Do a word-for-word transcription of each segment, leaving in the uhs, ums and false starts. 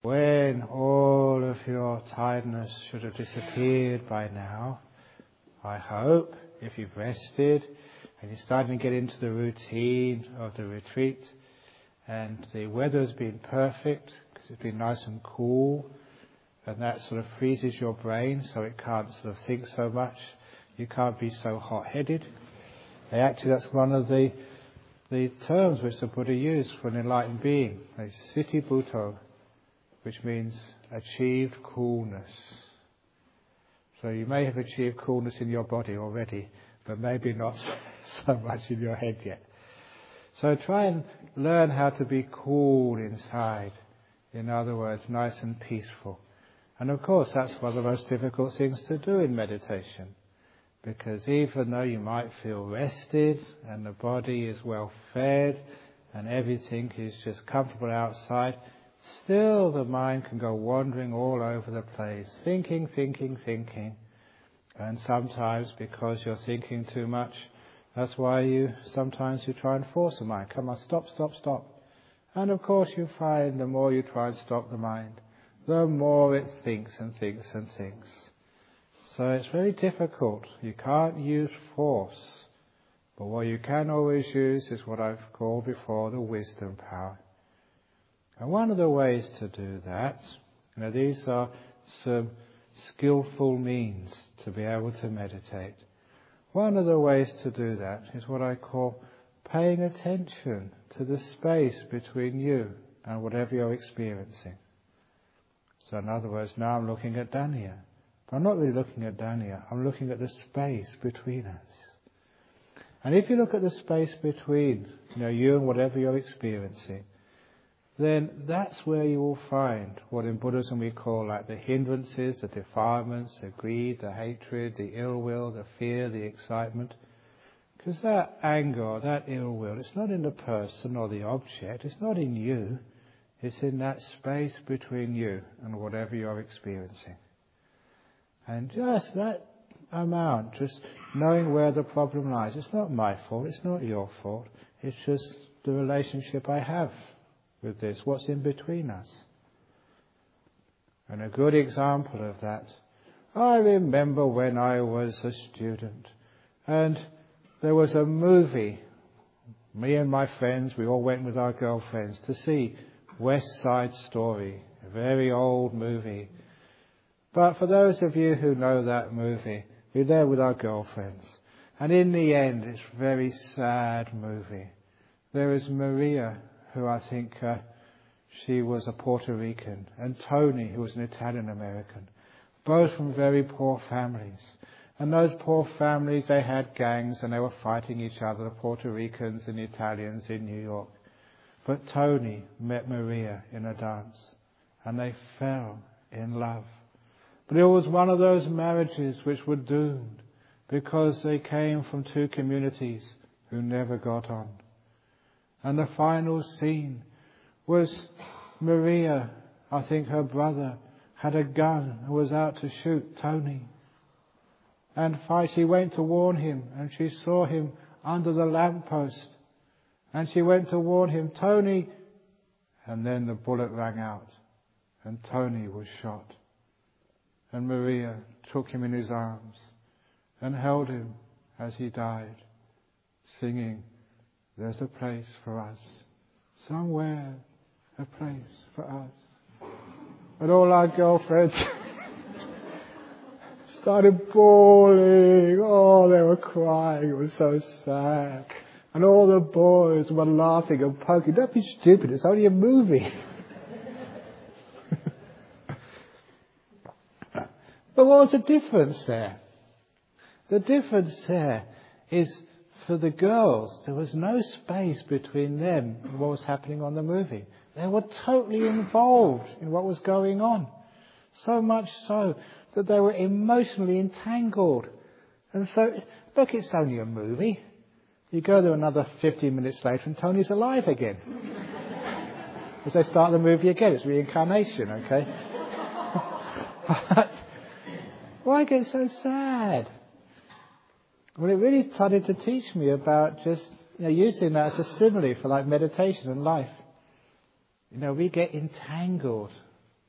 When all of your tiredness should have disappeared by now, I hope, if you've rested and you're starting to get into the routine of the retreat, and the weather's been perfect because it's been nice and cool, and that sort of freezes your brain so it can't sort of think so much. You can't be so hot-headed. And actually, that's one of the the terms which the Buddha used for an enlightened being, like Siti Bhutto, which means achieved coolness. So you may have achieved coolness in your body already, but maybe not so much in your head yet. So try and learn how to be cool inside. In other words, nice and peaceful. And of course, that's one of the most difficult things to do in meditation. Because even though you might feel rested and the body is well fed and everything is just comfortable outside, still the mind can go wandering all over the place, thinking, thinking, thinking. And sometimes because you're thinking too much, that's why you sometimes you try and force the mind. Come on, stop, stop, stop. And of course you find the more you try and stop the mind, the more it thinks and thinks and thinks. So it's very difficult. You can't use force. But what you can always use is what I've called before the wisdom power. And one of the ways to do that, you know, these are some skillful means to be able to meditate. One of the ways to do that is what I call paying attention to the space between you and whatever you're experiencing. So in other words, now I'm looking at Dania. But I'm not really looking at Dania. I'm looking at the space between us. And if you look at the space between, you know, you and whatever you're experiencing, then that's where you will find what in Buddhism we call like the hindrances, the defilements, the greed, the hatred, the ill will, the fear, the excitement. Because that anger or that ill will, it's not in the person or the object, it's not in you, it's in that space between you and whatever you're experiencing. And just that amount, just knowing where the problem lies. It's not my fault, it's not your fault, it's just the relationship I have with this, what's in between us. And a good example of that, I remember when I was a student and there was a movie, me and my friends, we all went with our girlfriends to see West Side Story, a very old movie. But for those of you who know that movie, we're there with our girlfriends. And in the end, it's a very sad movie. There is Maria, who I think uh, she was a Puerto Rican, and Tony, who was an Italian American, both from very poor families. And those poor families, they had gangs and they were fighting each other, the Puerto Ricans and the Italians in New York. But Tony met Maria in a dance and they fell in love. But it was one of those marriages which were doomed because they came from two communities who never got on. And the final scene was Maria, I think her brother, had a gun and was out to shoot Tony. And she went to warn him and she saw him under the lamppost. And she went to warn him, Tony. And then the bullet rang out and Tony was shot. And Maria took him in his arms and held him as he died, singing, there's a place for us, somewhere a place for us. And all our girlfriends started bawling. Oh, they were crying. It was so sad. And all the boys were laughing and poking. Don't be stupid. It's only a movie. But what was the difference there? The difference there is for the girls, there was no space between them and what was happening on the movie. They were totally involved in what was going on. So much so that they were emotionally entangled. And so, look, it's only a movie. You go there another fifteen minutes later and Tony's alive again. As they start the movie again, it's reincarnation, okay? But why get so sad? Well, it really started to teach me about just, you know, using that as a simile for like meditation and life. You know, we get entangled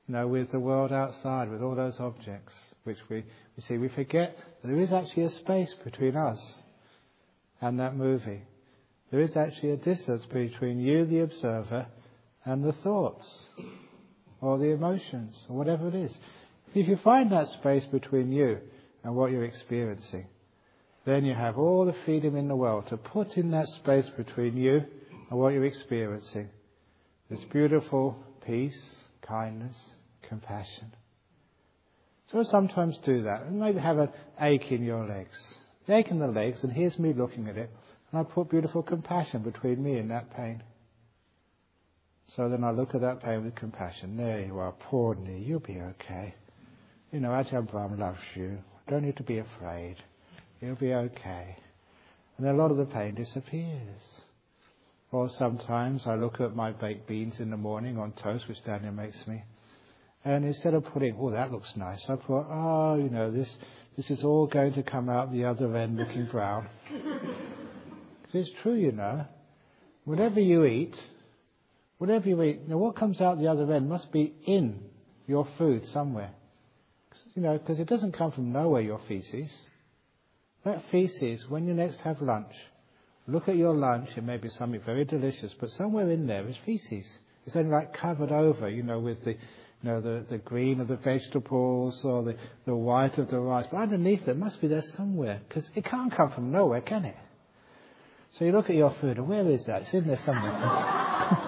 you know, with the world outside, with all those objects, which we, we see. We forget that there is actually a space between us and that movie. There is actually a distance between you, the observer, and the thoughts, or the emotions, or whatever it is. If you find that space between you and what you're experiencing, then you have all the freedom in the world to put in that space between you and what you're experiencing this beautiful peace, kindness, compassion. So I sometimes do that. And maybe have an ache in your legs. The ache in the legs, and here's me looking at it, and I put beautiful compassion between me and that pain. So then I look at that pain with compassion. There you are, poor knee, you'll be okay. You know, Ajahn Brahm loves you. Don't need to be afraid. You'll be okay. And then a lot of the pain disappears. Or sometimes I look at my baked beans in the morning on toast, which Daniel makes me, and instead of putting, oh, that looks nice, I put, oh, you know, this this is all going to come out the other end looking brown. Because it's true, you know. Whatever you eat, whatever you eat, you know, what comes out the other end must be in your food somewhere. You know, because it doesn't come from nowhere, your feces. That feces, when you next have lunch, look at your lunch, it may be something very delicious, but somewhere in there is feces. It's only like covered over, you know, with the, you know, the, the green of the vegetables or the, the white of the rice. But underneath it must be there somewhere, because it can't come from nowhere, can it? So you look at your food, and where is that? It's in there somewhere.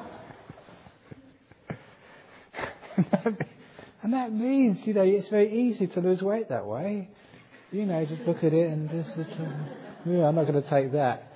And that means, you know, it's very easy to lose weight that way. You know, just look at it and just, yeah, I'm not going to take that.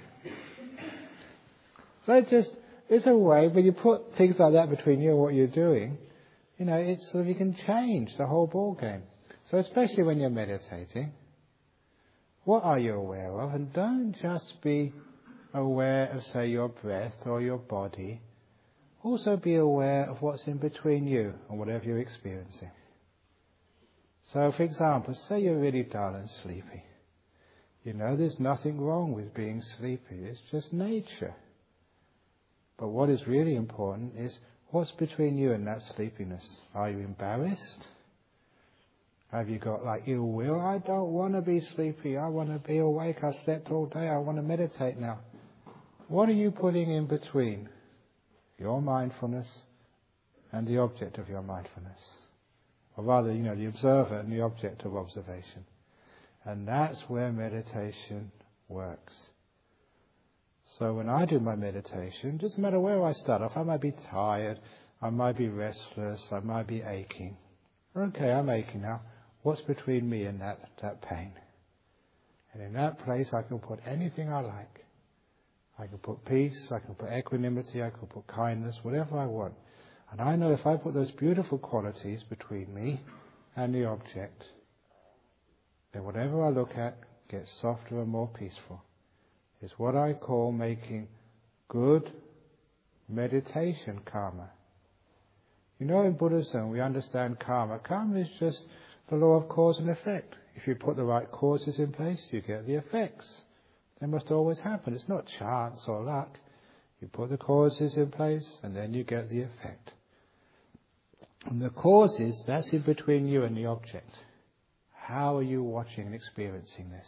So it just, it's a way, when you put things like that between you and what you're doing, you know, it's sort of, you can change the whole ball game. So especially when you're meditating, what are you aware of? And don't just be aware of, say, your breath or your body. Also be aware of what's in between you and whatever you're experiencing. So, for example, say you're really dull and sleepy. You know, there's nothing wrong with being sleepy. It's just nature. But what is really important is what's between you and that sleepiness. Are you embarrassed? Have you got like ill will? I don't want to be sleepy. I want to be awake. I've slept all day. I want to meditate now. What are you putting in between your mindfulness and the object of your mindfulness? Or rather, you know, the observer and the object of observation. And that's where meditation works. So when I do my meditation, doesn't matter where I start off, I might be tired, I might be restless, I might be aching. Okay, I'm aching now. What's between me and that, that pain? And in that place I can put anything I like. I can put peace, I can put equanimity, I can put kindness, whatever I want. And I know if I put those beautiful qualities between me and the object, then whatever I look at gets softer and more peaceful. It's what I call making good meditation karma. You know, in Buddhism we understand karma. Karma is just the law of cause and effect. If you put the right causes in place, you get the effects. They must always happen. It's not chance or luck. You put the causes in place and then you get the effect. And the causes, that's in between you and the object. How are you watching and experiencing this?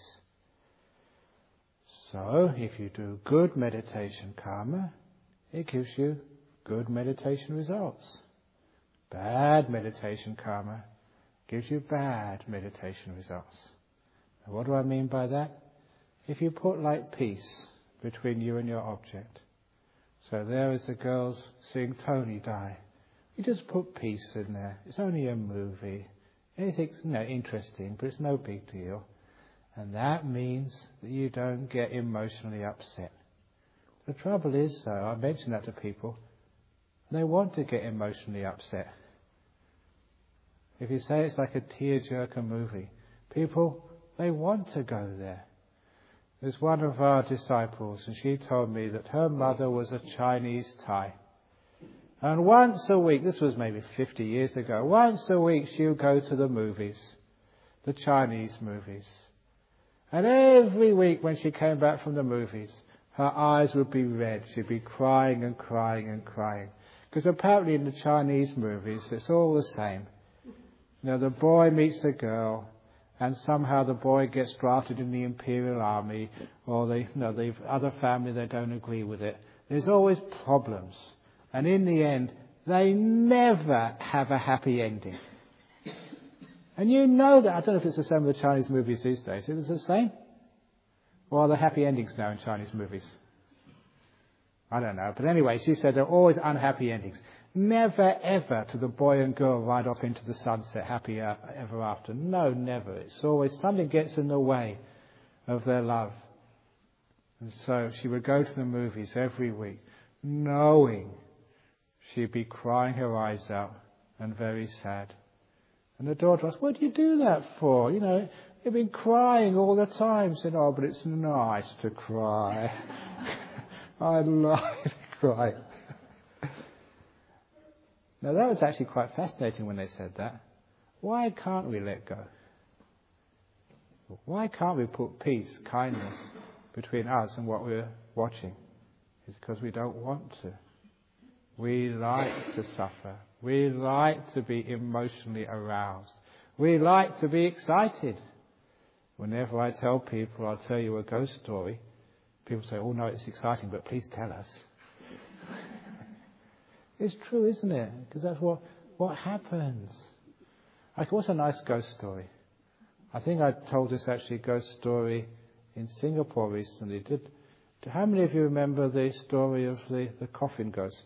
So, if you do good meditation karma, it gives you good meditation results. Bad meditation karma gives you bad meditation results. And what do I mean by that? If you put like peace between you and your object. So there is the girls seeing Tony die. You just put peace in there. It's only a movie. It's, you know, interesting, but it's no big deal. And that means that you don't get emotionally upset. The trouble is, though, I mention that to people, they want to get emotionally upset. If you say it's like a tearjerker movie, people, they want to go there. There's one of our disciples, and she told me that her mother was a Chinese Thai. And once a week, this was maybe fifty years ago, once a week she would go to the movies, the Chinese movies. And every week when she came back from the movies, her eyes would be red. She'd be crying and crying and crying. Because apparently in the Chinese movies, it's all the same. You know, the boy meets the girl, and somehow the boy gets drafted in the Imperial Army, or the, you know, the other family, they don't agree with it. There's always problems. And in the end, they never have a happy ending. And you know that. I don't know if it's the same with the Chinese movies these days. Is it the same? Or are there happy endings now in Chinese movies? I don't know. But anyway, she said there are always unhappy endings. Never ever do the boy and girl ride off into the sunset happy ever after. No, never. It's always something gets in the way of their love. And so she would go to the movies every week, knowing she'd be crying her eyes out and very sad. And the daughter asked, what do you do that for? You know, you've been crying all the time. She said, oh, but it's nice to cry. I like to cry. Now that was actually quite fascinating when they said that. Why can't we let go? Why can't we put peace, kindness between us and what we're watching? It's because we don't want to. We like to suffer. We like to be emotionally aroused. We like to be excited. Whenever I tell people, I'll tell you a ghost story, people say, oh no, it's exciting, but please tell us. It's true, isn't it? Because that's what, what happens. Like, what's a nice ghost story? I think I told this actually ghost story in Singapore recently. Did, how many of you remember the story of the, the coffin ghost?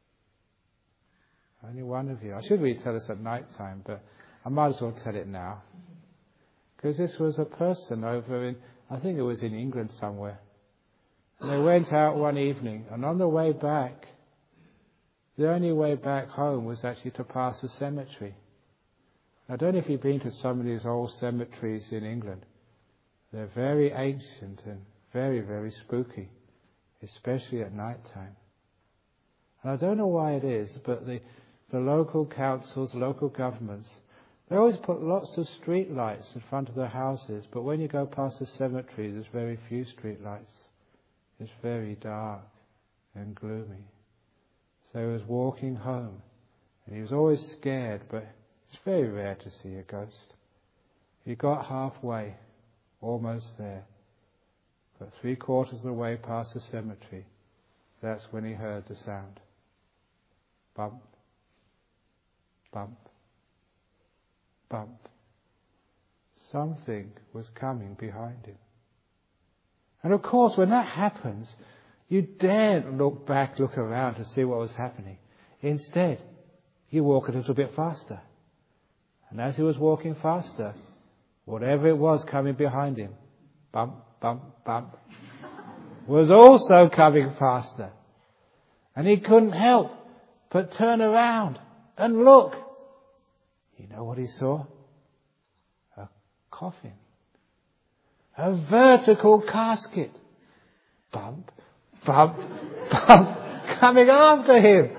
Only one of you. I should really tell this at night time, but I might as well tell it now. Because this was a person over in, I think it was in England somewhere. And they went out one evening, and on the way back, the only way back home was actually to pass a cemetery. I don't know if you've been to some of these old cemeteries in England. They're very ancient and very, very spooky, especially at night time. And I don't know why it is, but the, the local councils, local governments, they always put lots of street lights in front of their houses, but when you go past the cemetery, there's very few street lights. It's very dark and gloomy. So he was walking home, and he was always scared, but it's very rare to see a ghost. He got halfway, almost there, but three quarters of the way past the cemetery, that's when he heard the sound. Bump, bump, bump. Something was coming behind him. And of course, when that happens, you daren't look back, look around to see what was happening. Instead, you walk a little bit faster. And as he was walking faster, whatever it was coming behind him, bump, bump, bump, was also coming faster. And he couldn't help but turn around and look. You know what he saw? A coffin. A vertical casket. Bump, bump, bump, coming after him.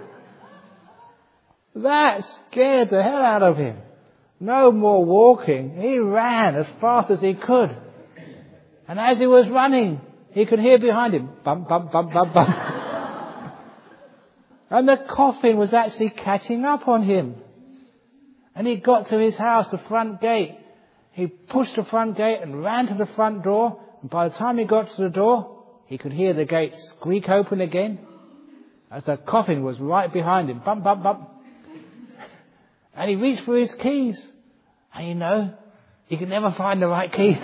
That scared the hell out of him. No more walking. He ran as fast as he could. And as he was running, he could hear behind him, bump, bump, bump, bump, bump. And the coffin was actually catching up on him. And he got to his house, the front gate. He pushed the front gate and ran to the front door. And by the time he got to the door, he could hear the gate squeak open again, as the coffin was right behind him. Bump, bump, bump. And he reached for his keys. And you know, he could never find the right key.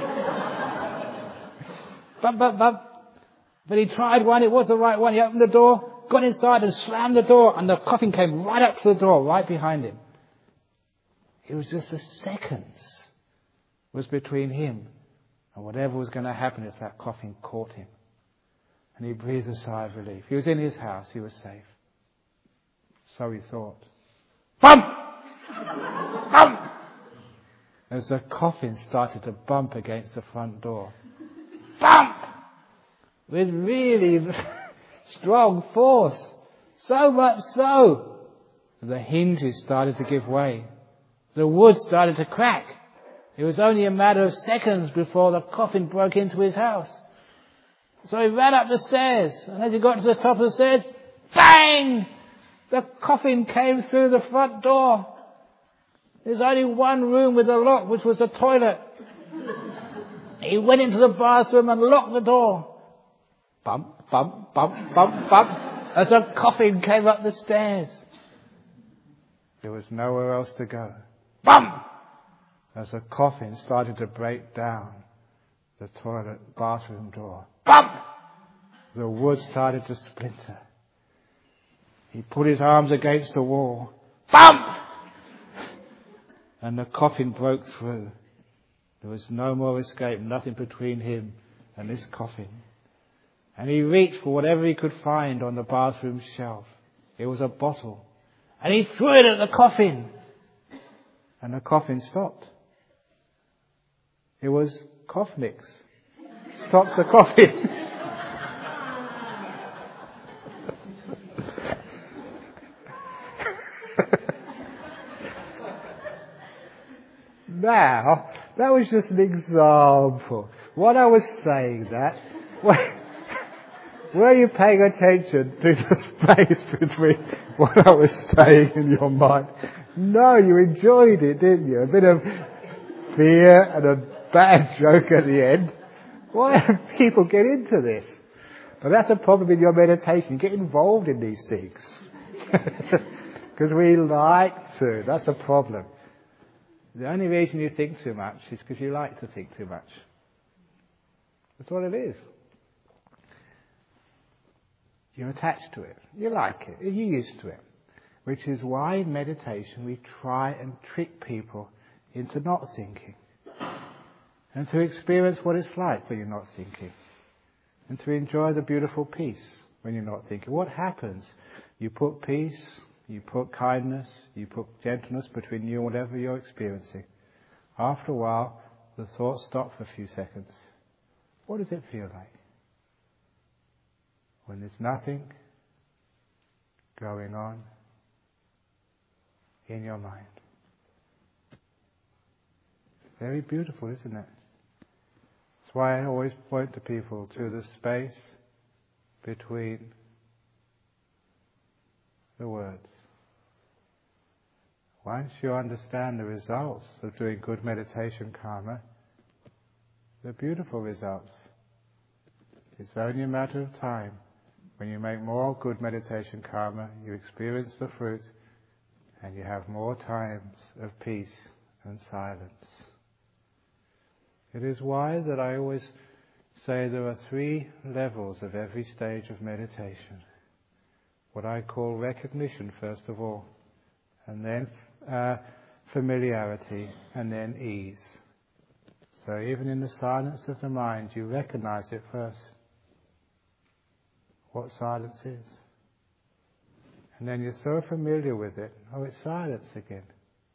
Bump, bump, bump. But he tried one, it was the right one. He opened the door, got inside and slammed the door, and the coffin came right up to the door, right behind him. It was just the seconds was between him and whatever was going to happen if that coffin caught him. And he breathed a sigh of relief. He was in his house, he was safe. So he thought. Bump! Bump! As the coffin started to bump against the front door. Bump! With really strong force. So much so that the hinges started to give way. The wood started to crack. It was only a matter of seconds before the coffin broke into his house. So he ran up the stairs, and as he got to the top of the stairs, bang! The coffin came through the front door. There's only one room with a lock, which was the toilet. He went into the bathroom and locked the door. Bump, bump, bump, bump, bump, as the coffin came up the stairs. There was nowhere else to go. Bump! As the coffin started to break down the toilet bathroom door. Bump! The wood started to splinter. He put his arms against the wall. Bump! And the coffin broke through. There was no more escape, nothing between him and this coffin. And he reached for whatever he could find on the bathroom shelf. It was a bottle. And he threw it at the coffin. And the coffin stopped. It was Coughnix. Stops the coffin. Now, that was just an example. What I was saying that, were you paying attention to the space between what I was saying in your mind? No, you enjoyed it, didn't you? A bit of fear and a bad joke at the end. Why do people get into this? But that's a problem in your meditation. Get involved in these things. Because we like to. That's a problem. The only reason you think too much is because you like to think too much. That's what it is. You're attached to it. You like it. You're used to it. Which is why in meditation we try and trick people into not thinking. And to experience what it's like when you're not thinking. And to enjoy the beautiful peace when you're not thinking. What happens? You put peace, you put kindness, you put gentleness between you and whatever you're experiencing. After a while, the thoughts stop for a few seconds. What does it feel like? When there's nothing going on in your mind. It's very beautiful, isn't it? That's why I always point to people to the space between the words. Once you understand the results of doing good meditation karma, they're beautiful results. It's only a matter of time. When you make more good meditation karma, you experience the fruit and you have more times of peace and silence. It is why that I always say there are three levels of every stage of meditation. What I call recognition, first of all, and then uh, familiarity, and then ease. So even in the silence of the mind, you recognize it first. What silence is. And then you're so familiar with it, oh, it's silence again.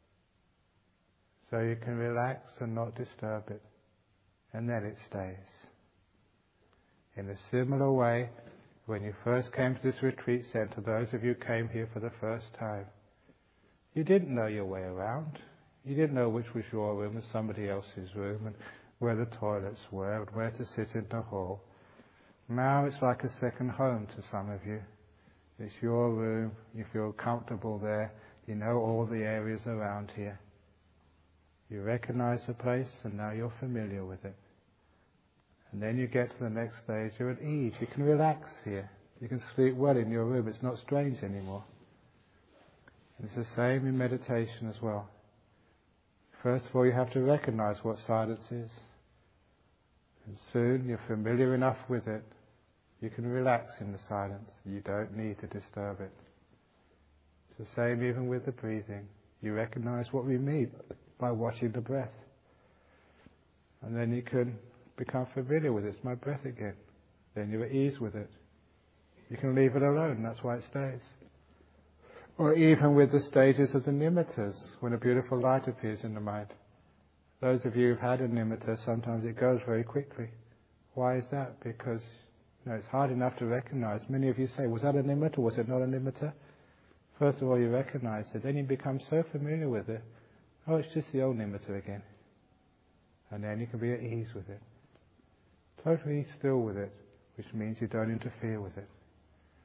So you can relax and not disturb it. And then it stays. In a similar way, when you first came to this retreat center, those of you who came here for the first time, you didn't know your way around. You didn't know which was your room and somebody else's room, and where the toilets were, and where to sit in the hall. Now it's like a second home to some of you. It's your room, you feel comfortable there, you know all the areas around here. You recognize the place and now you're familiar with it. And then you get to the next stage, you're at ease, you can relax here. You can sleep well in your room, it's not strange anymore. And it's the same in meditation as well. First of all, you have to recognize what silence is. And soon you're familiar enough with it, you can relax in the silence. You don't need to disturb it. It's the same even with the breathing. You recognize what we mean by watching the breath. And then you can become familiar with it. It's my breath again. Then you're at ease with it. You can leave it alone, that's why it stays. Or even with the stages of the nimittas, when a beautiful light appears in the mind. Those of you who've had a nimitta, sometimes it goes very quickly. Why is that? Because you know, it's hard enough to recognize. Many of you say, was that a nimitta? Was it not a nimitta? First of all, you recognize it. Then you become so familiar with it. Oh, it's just the old nimitta again. And then you can be at ease with it. Totally still with it, which means you don't interfere with it.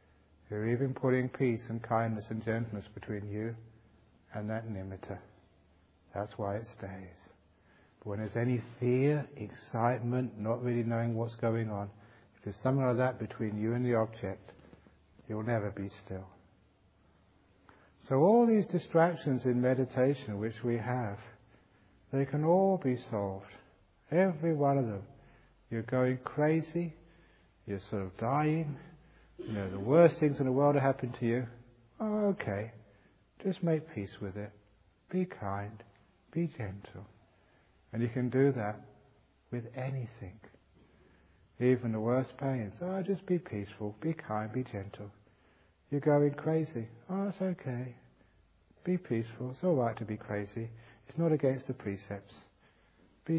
You're even putting peace and kindness and gentleness between you and that nimitta. That's why it stays. But when there's any fear, excitement, not really knowing what's going on, if there's something like that between you and the object, you'll never be still. So all these distractions in meditation which we have, they can all be solved. Every one of them. You're going crazy, you're sort of dying, you know, the worst things in the world are happening to you. Oh, okay. Just make peace with it. Be kind. Be gentle. And you can do that with anything. Even the worst pains. Oh, just be peaceful. Be kind. Be gentle. You're going crazy. Oh, it's okay. Be peaceful. It's all right to be crazy. It's not against the precepts. Be,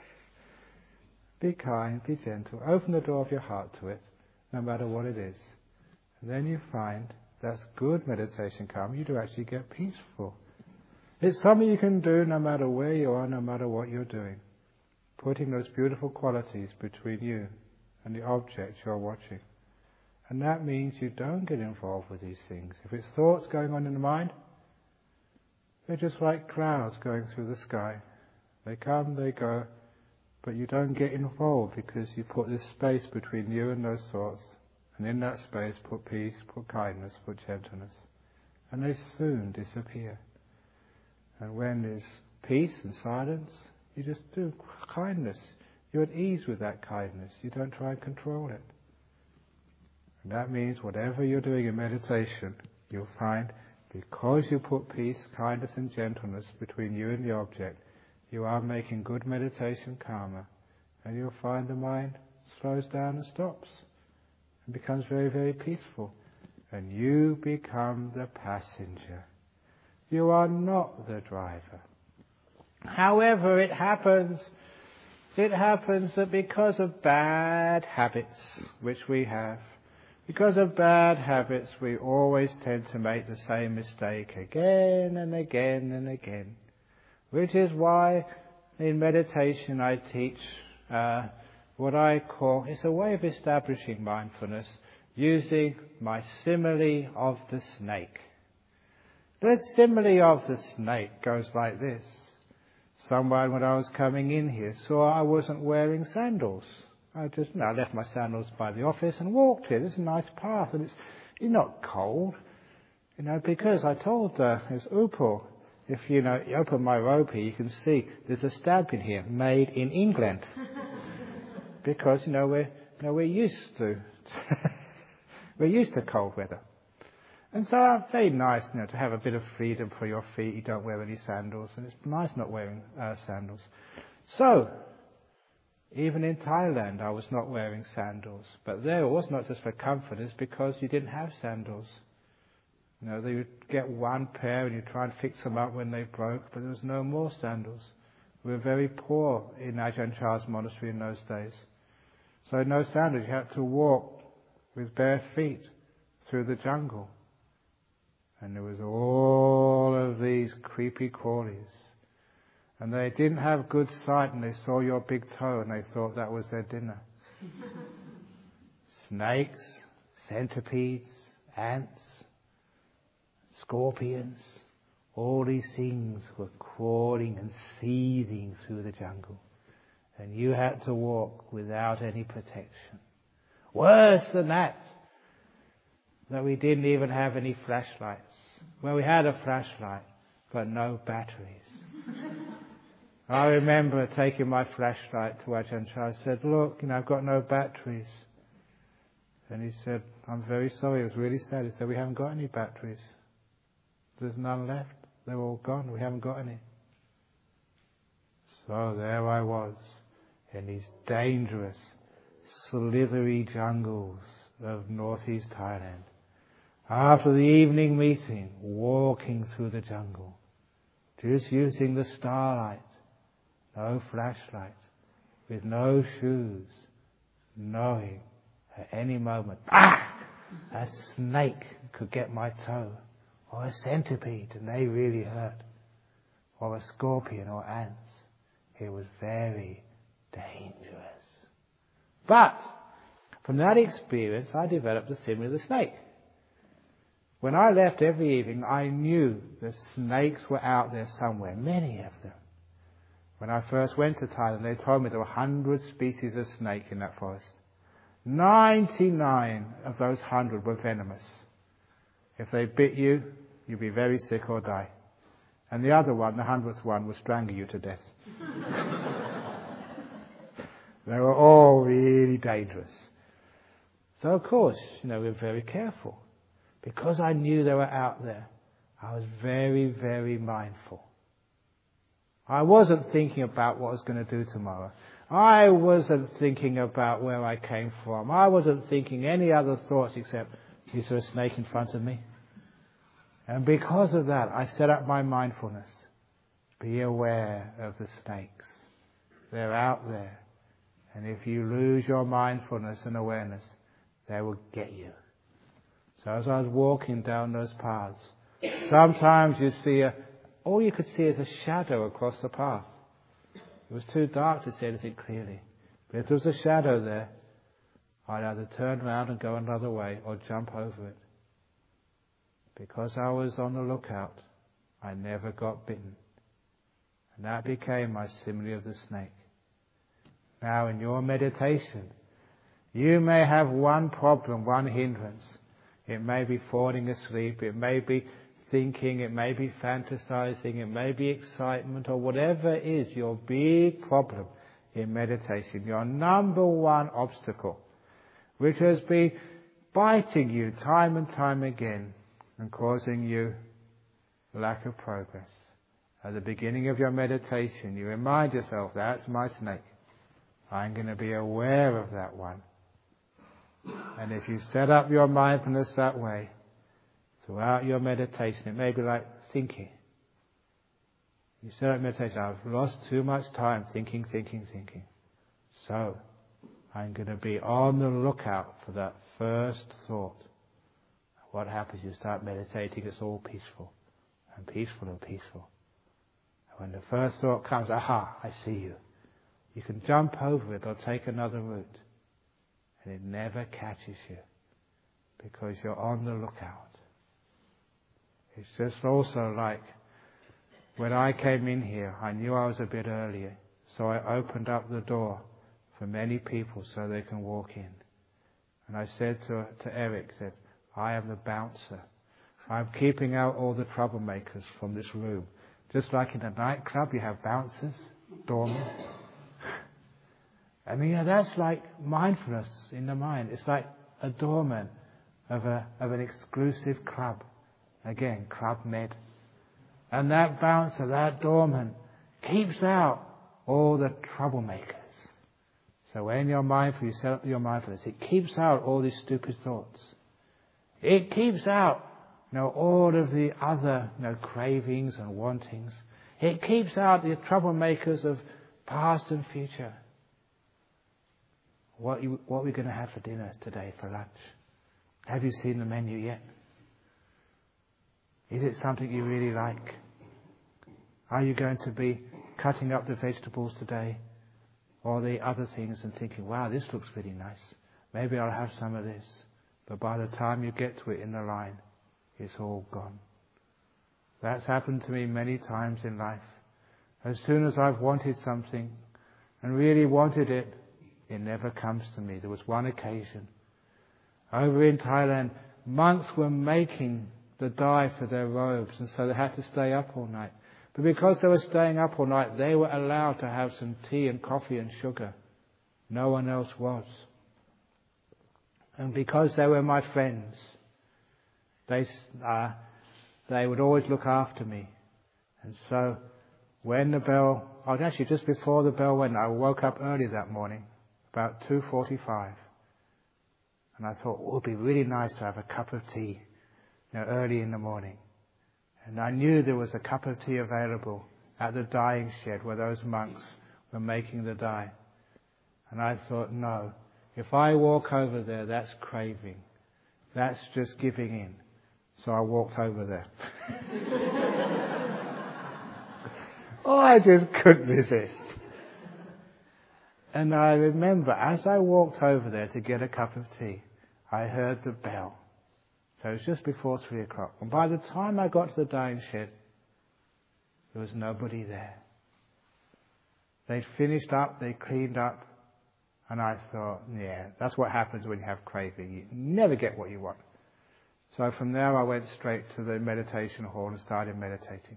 be kind. Be gentle. Open the door of your heart to it, no matter what it is. And then you find that's good meditation karma. You do actually get peaceful. It's something you can do no matter where you are, no matter what you're doing. Putting those beautiful qualities between you and the object you're watching. And that means you don't get involved with these things. If it's thoughts going on in the mind, they're just like clouds going through the sky. They come, they go, but you don't get involved because you put this space between you and those thoughts. And in that space put peace, put kindness, put gentleness. And they soon disappear. And when there's peace and silence, you just do kindness. You're at ease with that kindness. You don't try and control it. And that means whatever you're doing in meditation, you'll find because you put peace, kindness and gentleness between you and the object, you are making good meditation karma. And you'll find the mind slows down and stops. And becomes very, very peaceful. And you become the passenger. You are not the driver. However, it happens, it happens that because of bad habits which we have, because of bad habits, we always tend to make the same mistake again and again and again. Which is why in meditation I teach uh, what I call, it's a way of establishing mindfulness using my simile of the snake. The simile of the snake goes like this. Someone, when I was coming in here, saw I wasn't wearing sandals. I just, you know, I left my sandals by the office and walked here. This is a nice path, and it's, it's not cold, you know, because I told uh, this Upal, if you know, you open my robe here, you can see there's a stamp in here, made in England, because you know we're, you know, we're used to, we're used to cold weather. And so it's very nice, you know, to have a bit of freedom for your feet. You don't wear any sandals, and it's nice not wearing uh, sandals. So, even in Thailand, I was not wearing sandals. But there it was not just for comfort, it's because you didn't have sandals. You know, they would get one pair and you try and fix them up when they broke, but there was no more sandals. We were very poor in Ajahn Chah's monastery in those days. So no sandals, you had to walk with bare feet through the jungle. And there was all of these creepy crawlies. And they didn't have good sight and they saw your big toe and they thought that was their dinner. Snakes, centipedes, ants, scorpions, all these things were crawling and seething through the jungle. And you had to walk without any protection. Worse than that, that we didn't even have any flashlights. Well, we had a flashlight, but no batteries. I remember taking my flashlight to Ajahn Chah. I said, look, you know, I've got no batteries. And he said, I'm very sorry. It was really sad. He said, we haven't got any batteries. There's none left. They're all gone. We haven't got any. So there I was in these dangerous, slithery jungles of northeast Thailand. After the evening meeting, walking through the jungle, just using the starlight, no flashlight, with no shoes, knowing at any moment, ah, a snake could get my toe, or a centipede, and they really hurt, or a scorpion or ants. It was very dangerous. But from that experience, I developed the simile of the snake. When I left every evening, I knew the snakes were out there somewhere, many of them. When I first went to Thailand, they told me there were one hundred species of snake in that forest. ninety-nine of those one hundred were venomous. If they bit you, you'd be very sick or die. And the other one, the hundredth one, would strangle you to death. They were all really dangerous. So of course, you know, we were very careful. Because I knew they were out there, I was very, very mindful. I wasn't thinking about what I was going to do tomorrow. I wasn't thinking about where I came from. I wasn't thinking any other thoughts except, is there a snake in front of me? And because of that, I set up my mindfulness. Be aware of the snakes. They're out there. And if you lose your mindfulness and awareness, they will get you. So as I was walking down those paths, sometimes you see a, all you could see is a shadow across the path. It was too dark to see anything clearly. But if there was a shadow there, I'd either turn around and go another way or jump over it. Because I was on the lookout, I never got bitten. And that became my simile of the snake. Now in your meditation, you may have one problem, one hindrance. It may be falling asleep, it may be thinking, it may be fantasizing, it may be excitement, or whatever it is, your big problem in meditation, your number one obstacle, which has been biting you time and time again and causing you lack of progress. At the beginning of your meditation, you remind yourself, that's my snake. I'm going to be aware of that one. And if you set up your mindfulness that way, throughout your meditation, it may be like thinking. You set up meditation, I've lost too much time thinking, thinking, thinking. So, I'm going to be on the lookout for that first thought. What happens? You start meditating, it's all peaceful, and peaceful and peaceful. And when the first thought comes, aha, I see you. You can jump over it or take another route. And it never catches you because you're on the lookout. It's just also like when I came in here, I knew I was a bit earlier. So I opened up the door for many people so they can walk in. And I said to, to Eric, said, I am the bouncer. I'm keeping out all the troublemakers from this room. Just like in a nightclub, you have bouncers, doormen. I mean, you know, that's like mindfulness in the mind. It's like a doorman of a of an exclusive club. Again, Club Med. And that bouncer, that doorman, keeps out all the troublemakers. So when you're mindful, you set up your mindfulness, it keeps out all these stupid thoughts. It keeps out, you know, all of the other, you know, cravings and wantings. It keeps out the troublemakers of past and future. What, you, what are we going to have for dinner today, for lunch? Have you seen the menu yet? Is it something you really like? Are you going to be cutting up the vegetables today? Or the other things and thinking, wow, this looks really nice. Maybe I'll have some of this. But by the time you get to it in the line, it's all gone. That's happened to me many times in life. As soon as I've wanted something and really wanted it, it never comes to me. There was one occasion. Over in Thailand, monks were making the dye for their robes, and so they had to stay up all night. But because they were staying up all night, they were allowed to have some tea and coffee and sugar. No one else was. And because they were my friends, they uh, they would always look after me. And so when the bell, oh, actually just before the bell went, I woke up early that morning, about two forty-five. And I thought, oh, it would be really nice to have a cup of tea, you know, early in the morning. And I knew there was a cup of tea available at the dyeing shed where those monks were making the dye. And I thought, no, if I walk over there, that's craving. That's just giving in. So I walked over there. Oh, I just couldn't resist. And I remember, as I walked over there to get a cup of tea, I heard the bell. So it was just before three o'clock. And by the time I got to the dying shed, there was nobody there. They'd finished up, they cleaned up, and I thought, yeah, that's what happens when you have craving. You never get what you want. So from there I went straight to the meditation hall and started meditating.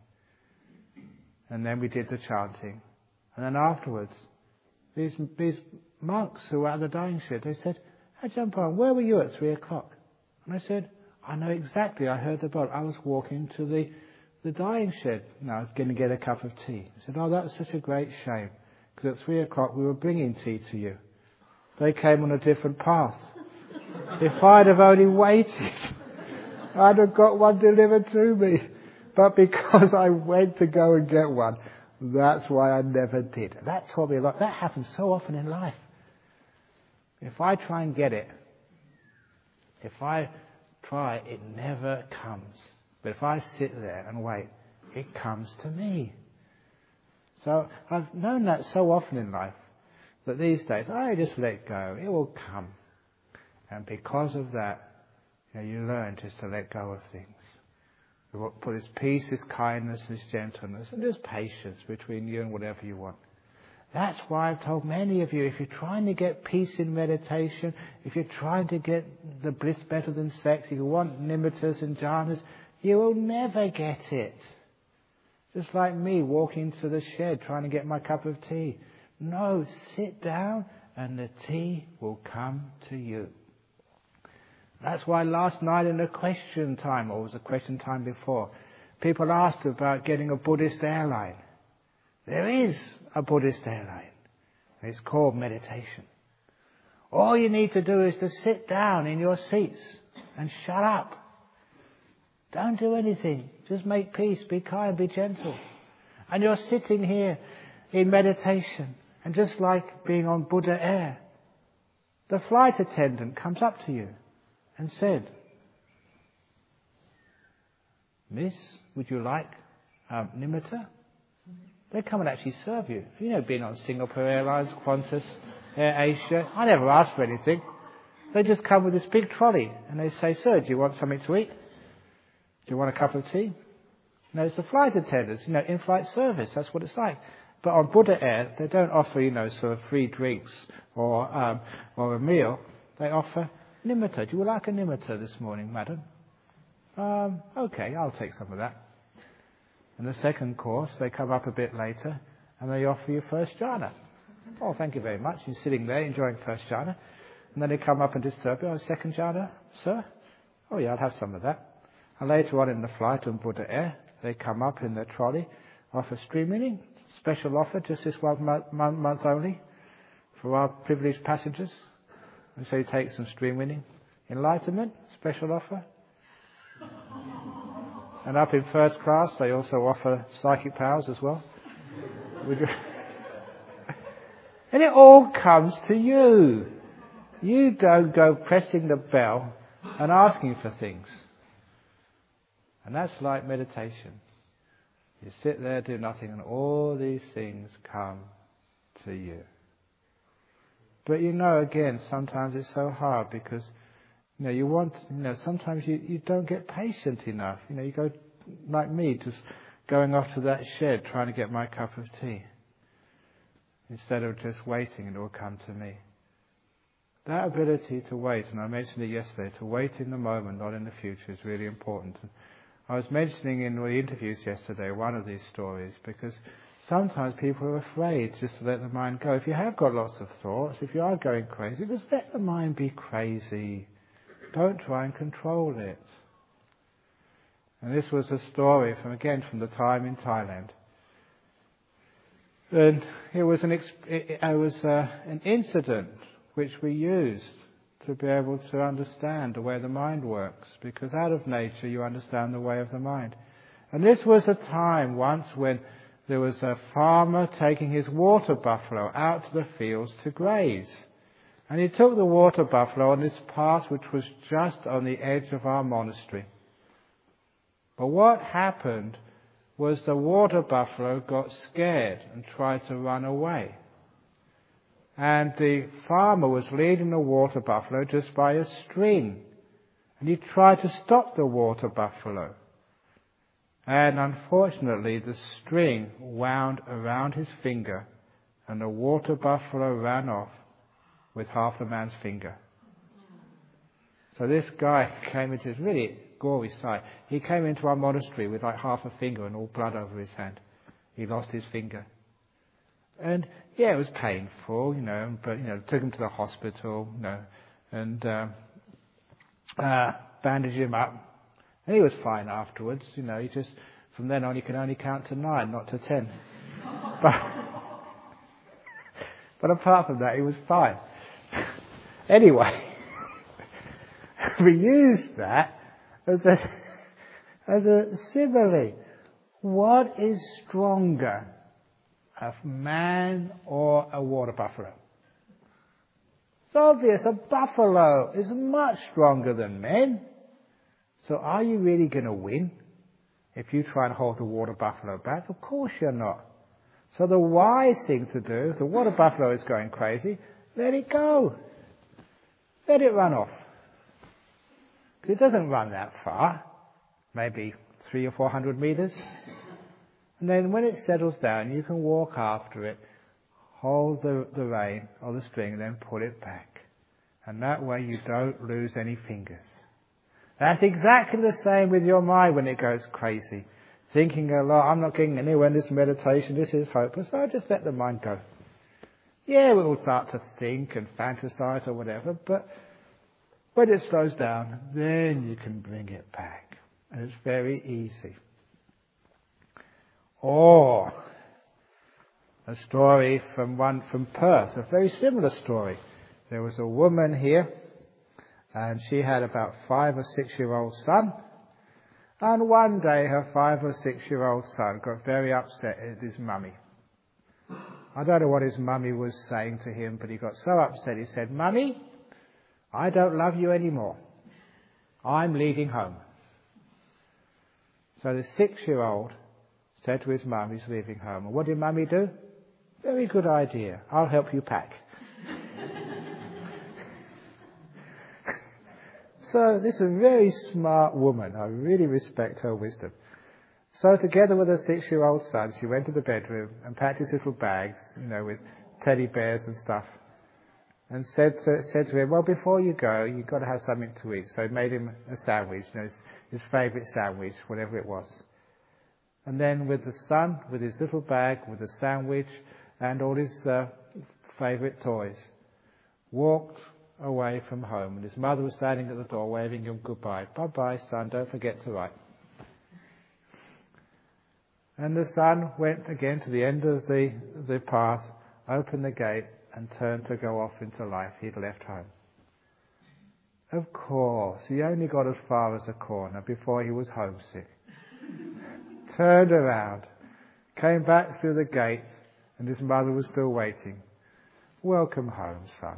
And then we did the chanting. And then afterwards, these these monks who were at the dying shed, they said, Ajahn Brahm, where were you at three o'clock? And I said, I know exactly, I heard the bell. I was walking to the, the dying shed. And I was going to get a cup of tea. I said, oh, that's such a great shame. Because at three o'clock we were bringing tea to you. They came on a different path. If I'd have only waited, I'd have got one delivered to me. But because I went to go and get one, that's why I never did. That taught me a lot. That happens so often in life. If I try and get it, if I try, it never comes. But if I sit there and wait, it comes to me. So I've known that so often in life, that these days, I just let go. It will come. And because of that, you know, you learn just to let go of things. Put this peace, this kindness, this gentleness, and this patience between you and whatever you want. That's why I've told many of you, if you're trying to get peace in meditation, if you're trying to get the bliss better than sex, if you want nimittas and jhanas, you will never get it. Just like me walking to the shed trying to get my cup of tea. No, sit down and the tea will come to you. That's why last night in the question time, or was a question time before, people asked about getting a Buddhist airline. There is a Buddhist airline. It's called meditation. All you need to do is to sit down in your seats and shut up. Don't do anything. Just make peace, be kind, be gentle. And you're sitting here in meditation. And just like being on Buddha Air, the flight attendant comes up to you and said, Miss, would you like um, nimitta? They come and actually serve you. You know, being on Singapore Airlines, Qantas, Air Asia, I never ask for anything. They just come with this big trolley and they say, sir, do you want something to eat? Do you want a cup of tea? No, it's the flight attendants, you know, in-flight service. That's what it's like. But on Buddha Air, they don't offer, you know, sort of free drinks or um, or a meal. They offer nimitta. Do you like a nimitta this morning, madam? Um, okay, I'll take some of that. And the second course, they come up a bit later and they offer you first jhana. Oh, thank you very much. You're sitting there enjoying first jhana. And then they come up and disturb you. Oh, second jhana, sir? Oh, yeah, I'll have some of that. And later on in the flight on Buddha Air, they come up in their trolley, offer stream reading, special offer, just this one month, month only, for our privileged passengers. And so you take some stream reading. Enlightenment, special offer. And up in first class, they also offer psychic powers as well. And it all comes to you. You don't go pressing the bell and asking for things. And that's like meditation. You sit there, do nothing, and all these things come to you. But you know, again, sometimes it's so hard because, you know, you want, you know, sometimes you, you don't get patient enough. You know, you go, like me, just going off to that shed trying to get my cup of tea. Instead of just waiting and it will come to me. That ability to wait, and I mentioned it yesterday, to wait in the moment, not in the future, is really important. And I was mentioning in the interviews yesterday one of these stories because sometimes people are afraid just to let the mind go. If you have got lots of thoughts, if you are going crazy, just let the mind be crazy. Don't try and control it. And this was a story from, again, from the time in Thailand. And it was an, it, it was uh, an incident which we used to be able to understand the way the mind works, because out of nature you understand the way of the mind. And this was a time once when there was a farmer taking his water buffalo out to the fields to graze. And he took the water buffalo on this path which was just on the edge of our monastery. But what happened was the water buffalo got scared and tried to run away. And the farmer was leading the water buffalo just by a string. And he tried to stop the water buffalo. And unfortunately, the string wound around his finger, and the water buffalo ran off with half a man's finger. So this guy came into this really gory sight. He came into our monastery with like half a finger and all blood over his hand. He lost his finger. And yeah, it was painful, you know, but, you know, took him to the hospital, you know, and uh, uh, bandaged him up. And he was fine afterwards, you know, he just, from then on he could only count to nine, not to ten. but, but apart from that, he was fine. Anyway, we used that as a, as a simile. What is stronger, a man or a water buffalo? It's obvious, a buffalo is much stronger than men. So are you really going to win if you try and hold the water buffalo back? Of course you're not. So the wise thing to do, if the water buffalo is going crazy, let it go. Let it run off. Because it doesn't run that far, maybe three or four hundred meters. And then when it settles down, you can walk after it, hold the, the rein or the string, and then pull it back. And that way you don't lose any fingers. That's exactly the same with your mind when it goes crazy. Thinking a lot, I'm not getting anywhere in this meditation, this is hopeless, so I just let the mind go. Yeah, we'll start to think and fantasize or whatever, but when it slows down, then you can bring it back. And it's very easy. Or a story from one from Perth, a very similar story. There was a woman here, and she had about five or six-year-old son. And one day her five or six-year-old son got very upset at his mummy. I don't know what his mummy was saying to him, but he got so upset he said, "Mummy, I don't love you anymore. I'm leaving home." So the six-year-old said to his mum, he's leaving home. And what did mummy do? Very good idea. I'll help you pack. So this is a very smart woman. I really respect her wisdom. So together with her six-year-old son, she went to the bedroom and packed his little bags, you know, with teddy bears and stuff. And said to, said to him, well, before you go, you've got to have something to eat. So he made him a sandwich, you know, his, his favourite sandwich, whatever it was. And then with the son, with his little bag, with the sandwich and all his uh, favourite toys, walked away from home. And his mother was standing at the door waving him goodbye. Bye-bye, son, don't forget to write. And the son went again to the end of the, the path, opened the gate and turned to go off into life. He'd left home. Of course, he only got as far as a corner before he was homesick. Turned around, came back through the gate, and his mother was still waiting. Welcome home, son.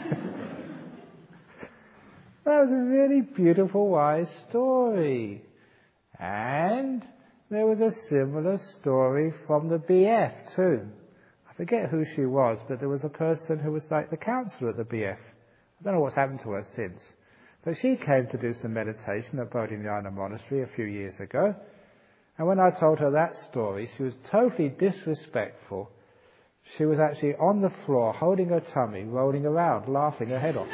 That was a really beautiful, wise story. And there was a similar story from the B F too. I forget who she was, but there was a person who was like the counsellor at the B F. I don't know what's happened to her since. But she came to do some meditation at Bodhinyana Monastery a few years ago. And when I told her that story, she was totally disrespectful. She was actually on the floor, holding her tummy, rolling around, laughing her head off.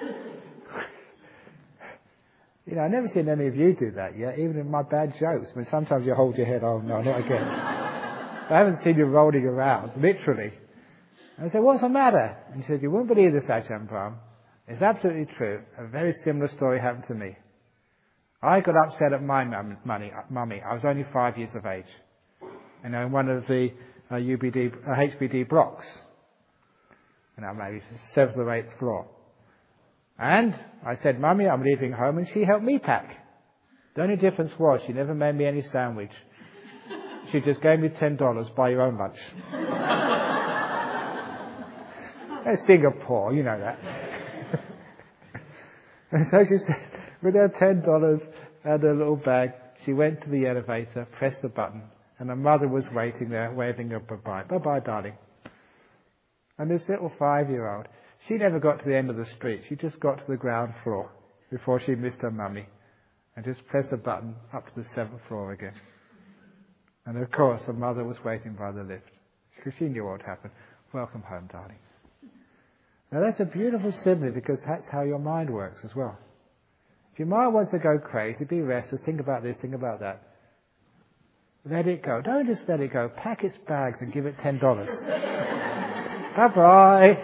You know, I've never seen any of you do that yet, even in my bad jokes. I mean, sometimes you hold your head, oh no, not again. I haven't seen you rolling around, literally. And I said, what's the matter? And she said, you wouldn't believe this, Ajahn Brahm. It's absolutely true. A very similar story happened to me. I got upset at my mum, money, mummy. I was only five years of age. You know, in one of the uh, U B D, uh, H B D blocks. You know, maybe seventh or eighth floor. And I said, Mummy, I'm leaving home, and she helped me pack. The only difference was she never made me any sandwich. She just gave me ten dollars, buy your own lunch. It's Singapore, you know that. And so she said, with her ten dollars and her little bag, she went to the elevator, pressed the button, and her mother was waiting there, waving her bye-bye. Bye-bye, darling. And this little five-year-old, she never got to the end of the street. She just got to the ground floor. before she missed her mummy, and just pressed the button up to the seventh floor again. And of course, her mother was waiting by the lift, because she knew what would happen. Welcome home, darling. Now that's a beautiful simile, because that's how your mind works as well. If your mind wants to go crazy, be restless, think about this, think about that, let it go. Don't just let it go. Pack its bags and give it ten dollars. Bye-bye.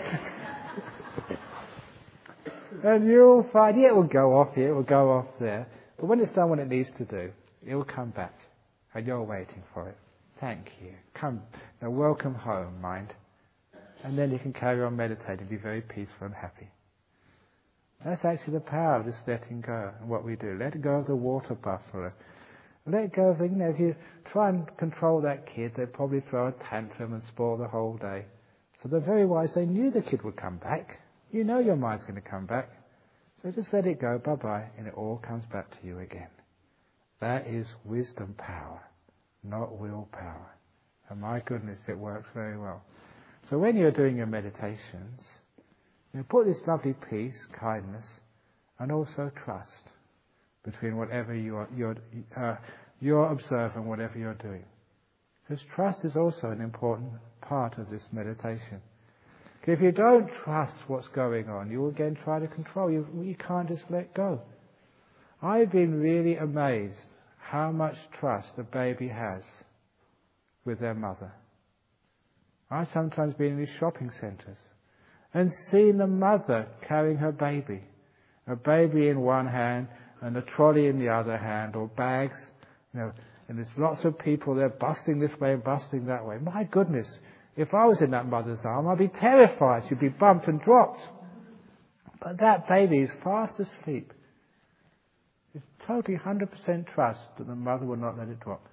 And you'll find, yeah, it will go off here, it will go off there. But when it's done what it needs to do, it will come back. And you're waiting for it. Thank you. Come. Now welcome home, mind. And then you can carry on meditating, be very peaceful and happy. That's actually the power of this letting go and what we do. Let go of the water buffalo. Let go of, you know, if you try and control that kid, they'd probably throw a tantrum and spoil the whole day. So they're very wise. They knew the kid would come back. You know your mind's going to come back. So just let it go, bye-bye, and it all comes back to you again. That is wisdom power, not willpower. And my goodness, it works very well. So when you're doing your meditations, you know, put this lovely peace, kindness, and also trust between whatever you are, you're, uh, you're observing, whatever you're doing. Because trust is also an important part of this meditation. If you don't trust what's going on, you will again try to control. You, you can't just let go. I've been really amazed how much trust a baby has with their mother. I've sometimes been in these shopping centres and seen the mother carrying her baby. A baby in one hand and a trolley in the other hand, or bags, you know, and there's lots of people there busting this way and busting that way. My goodness, if I was in that mother's arm, I'd be terrified. She'd be bumped and dropped. But that baby is fast asleep. It's totally one hundred percent trust that the mother will not let it drop.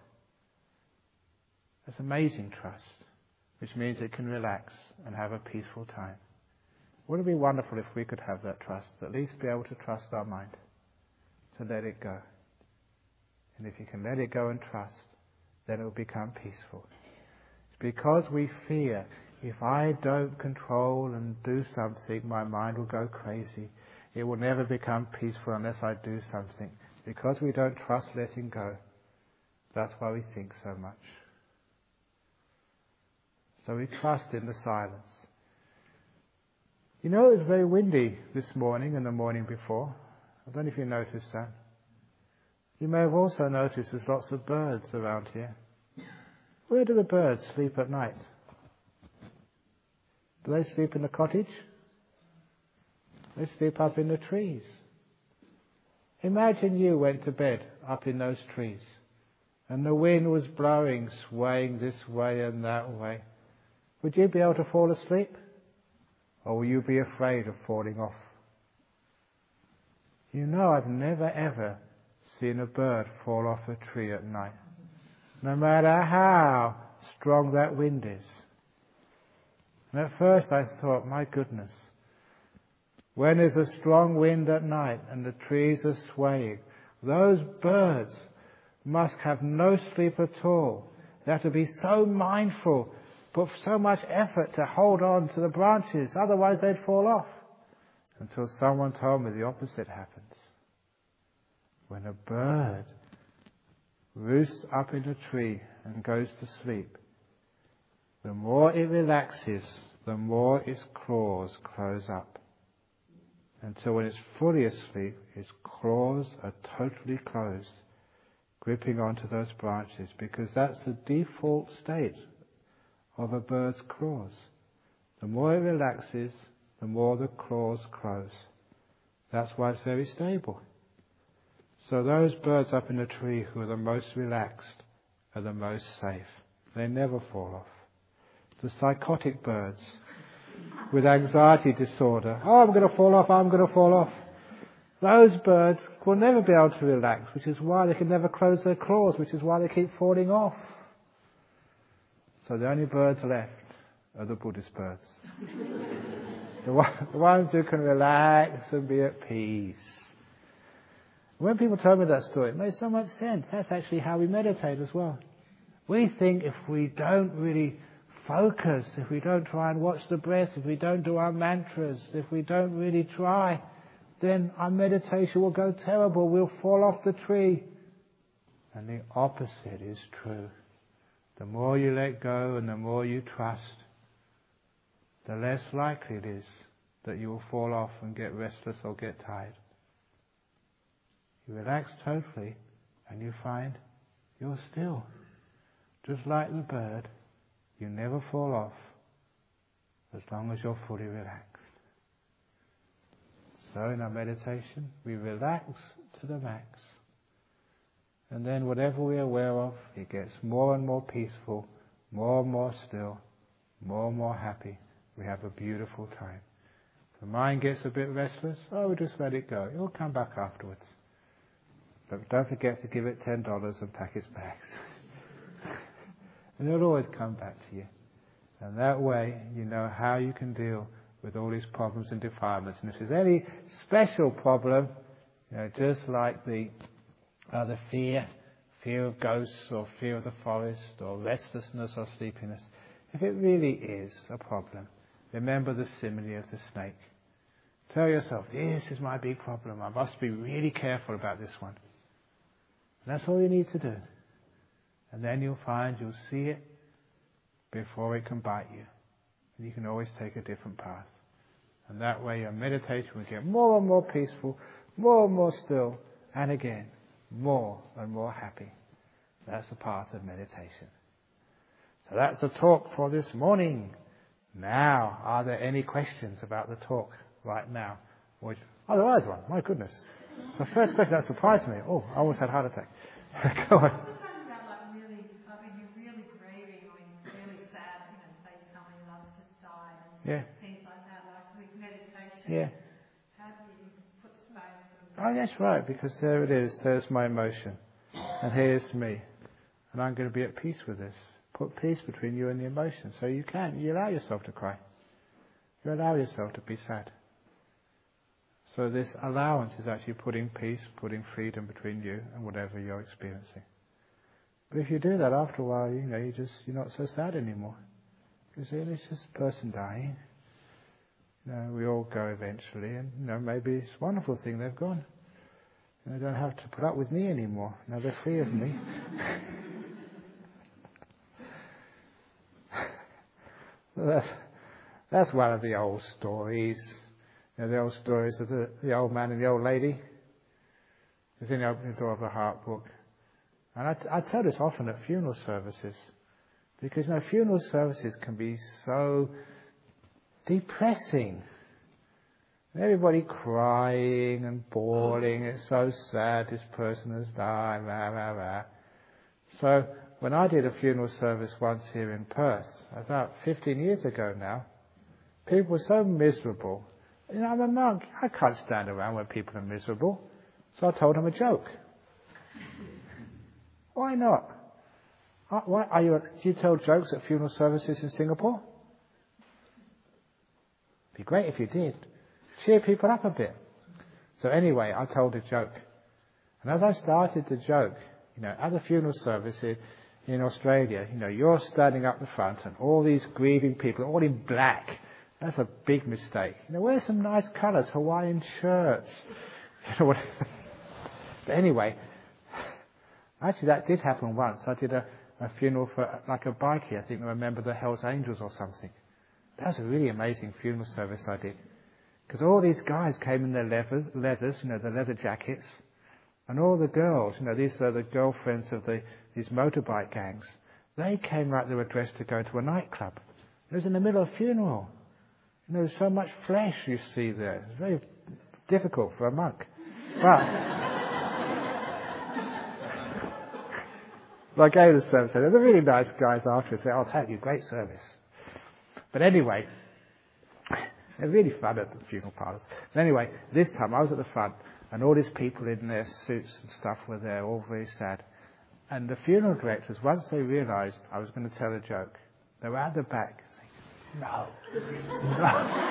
That's amazing trust, which means it can relax and have a peaceful time. Wouldn't it be wonderful if we could have that trust, at least be able to trust our mind, to let it go. And if you can let it go and trust, then it will become peaceful. It's because we fear, if I don't control and do something, my mind will go crazy. It will never become peaceful unless I do something. Because we don't trust letting go, that's why we think so much. So we trust in the silence. You know, it was very windy this morning and the morning before. I don't know if you noticed that. You may have also noticed there's lots of birds around here. Where do the birds sleep at night? Do they sleep in the cottage? They sleep up in the trees. Imagine you went to bed up in those trees and the wind was blowing, swaying this way and that way. Would you be able to fall asleep? Or will you be afraid of falling off? You know, I've never ever seen a bird fall off a tree at night, no matter how strong that wind is. And at first I thought, my goodness, when there's a strong wind at night and the trees are swaying, those birds must have no sleep at all. They have to be so mindful, put so much effort to hold on to the branches, otherwise they'd fall off. Until someone told me the opposite happens. When a bird roosts up in a tree and goes to sleep, the more it relaxes, the more its claws close up. Until when it's fully asleep, its claws are totally closed, gripping onto those branches, because that's the default state of a bird's claws. The more it relaxes, the more the claws close. That's why it's very stable. So those birds up in the tree who are the most relaxed are the most safe. They never fall off. The psychotic birds with anxiety disorder, oh, I'm going to fall off, I'm going to fall off. Those birds will never be able to relax, which is why they can never close their claws, which is why they keep falling off. So the only birds left are the Buddhist birds. the, one, the ones who can relax and be at peace. When people tell me that story, it made so much sense. That's actually how we meditate as well. We think if we don't really focus, if we don't try and watch the breath, if we don't do our mantras, if we don't really try, then our meditation will go terrible. We'll fall off the tree. And the opposite is true. The more you let go and the more you trust, the less likely it is that you will fall off and get restless or get tired. You relax totally and you find you're still. Just like the bird, you never fall off as long as you're fully relaxed. So in our meditation, we relax to the max. And then whatever we're aware of, it gets more and more peaceful, more and more still, more and more happy. We have a beautiful time. If the mind gets a bit restless, oh, we just let it go. It'll come back afterwards. But don't forget to give it ten dollars and pack its bags. And it'll always come back to you. And that way, you know how you can deal with all these problems and defilements. And if there's any special problem, you know, just like the uh, the fear, fear of ghosts or fear of the forest or restlessness or sleepiness, if it really is a problem, remember the simile of the snake. Tell yourself, this is my big problem. I must be really careful about this one. And that's all you need to do. And then you'll find you'll see it before it can bite you. And you can always take a different path. And that way your meditation will get more and more peaceful, more and more still, and again, more and more happy. That's the path of meditation. So that's the talk for this morning. Now, are there any questions about the talk right now? Which, oh, there is one. My goodness. So first question that surprised me. Oh, I almost had a heart attack. Go on. Yeah. Things like that, like with meditation. Yeah. How do you put space? Oh, that's right, because there it is. There's my emotion. And here's me. And I'm going to be at peace with this. Put peace between you and the emotion. So you can. You allow yourself to cry. You allow yourself to be sad. So this allowance is actually putting peace, putting freedom between you and whatever you're experiencing. But if you do that, after a while, you know, you just, you're not so sad anymore. Because it's just a person dying. You know, we all go eventually, and you know, maybe it's a wonderful thing they've gone. And they don't have to put up with me anymore. Now they're free of me. that's, that's one of the old stories. You know, the old stories of the, the old man and the old lady. It's in the opening door of the Heart book. And I, I tell this often at funeral services. Because, you know, funeral services can be so depressing. Everybody crying and bawling. It's so sad this person has died. Rah, rah, rah. So, when I did a funeral service once here in Perth, about fifteen years ago now, people were so miserable. You know, I'm a monk. I can't stand around when people are miserable. So I told them a joke. Why not? Why are you? Do you tell jokes at funeral services in Singapore? It'd be great if you did. Cheer people up a bit. So anyway, I told a joke, and as I started the joke, you know, at the funeral service in, in Australia, you know, you're standing up the front, and all these grieving people, all in black. That's a big mistake. You know, wear some nice colours, Hawaiian shirts. You know what? But anyway, actually, that did happen once. I did a. a funeral for like a bikie, I think, I remember the Hells Angels or something. That was a really amazing funeral service I did. Because all these guys came in their leathers, leathers, you know, the leather jackets. And all the girls, you know, these are the girlfriends of the these motorbike gangs. They came like they were dressed to go to a nightclub. It was in the middle of a funeral. You know, there's so much flesh you see there. It's very difficult for a monk. But I gave the service. They're really nice guys after. They said, "Oh, thank you, great service." But anyway, they're really fun at the funeral parlours. But anyway, this time I was at the front, and all these people in their suits and stuff were there, all very sad. And the funeral directors, once they realised I was going to tell a joke, they were at the back saying, "No, no."